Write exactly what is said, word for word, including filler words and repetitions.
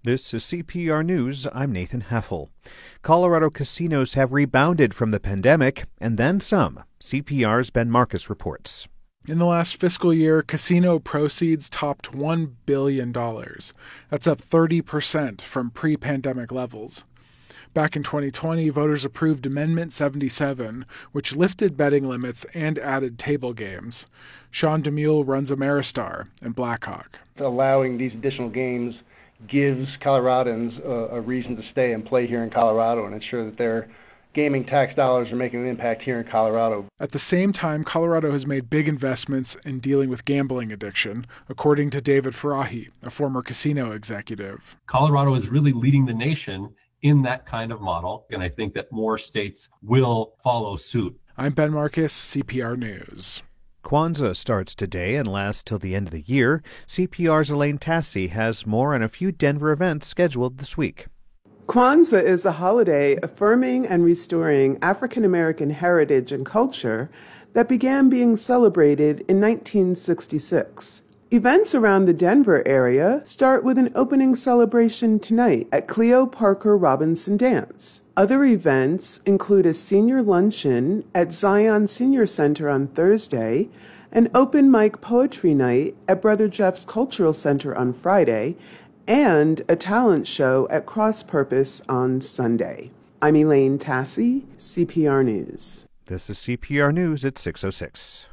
This is C P R News. I'm Nathan Heffel. Colorado casinos have rebounded from the pandemic, and then some. C P R's Ben Marcus reports. In the last fiscal year, casino proceeds topped one billion dollars. That's up thirty percent from pre-pandemic levels. Back in twenty twenty, voters approved Amendment seventy-seven, which lifted betting limits and added table games. Sean DeMule runs Ameristar in Blackhawk. Allowing these additional games gives Coloradans a, a reason to stay and play here in Colorado and ensure that their gaming tax dollars are making an impact here in Colorado. At the same time, Colorado has made big investments in dealing with gambling addiction, according to David Farahi, a former casino executive. Colorado is really leading the nation in that kind of model, and I think that more states will follow suit. I'm Ben Marcus, C P R News. Kwanzaa starts today and lasts till the end of the year. C P R's Elaine Tassi has more on a few Denver events scheduled this week. Kwanzaa is a holiday affirming and restoring African American heritage and culture that began being celebrated in nineteen sixty-six. Events around the Denver area start with an opening celebration tonight at Cleo Parker Robinson Dance. Other events include a senior luncheon at Zion Senior Center on Thursday, an open mic poetry night at Brother Jeff's Cultural Center on Friday, and a talent show at Cross Purpose on Sunday. I'm Elaine Tassi, C P R News. This is C P R News at six oh six.